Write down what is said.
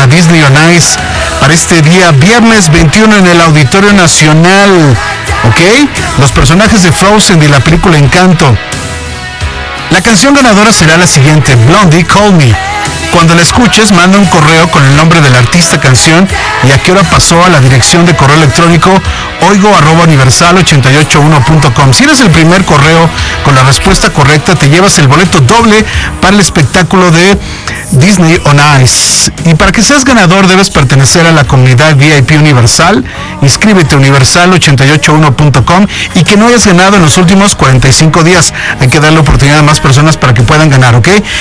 Disney on Ice para este día viernes 21 en el Auditorio Nacional. ¿Ok? Los personajes de Frozen y la película Encanto. La canción ganadora será la siguiente: Blondie, Call Me. Cuando la escuches, manda un correo con el nombre del artista, canción y a qué hora pasó a la dirección de correo electrónico oigo@universal881.com. Si eres el primer correo con la respuesta correcta, te llevas el boleto doble para el espectáculo de Disney on Ice. Y para que seas ganador debes pertenecer a la comunidad VIP Universal. Inscríbete a universal881.com y que no hayas ganado en los últimos 45 días. Hay que darle oportunidad a más personas para que puedan ganar, ¿ok?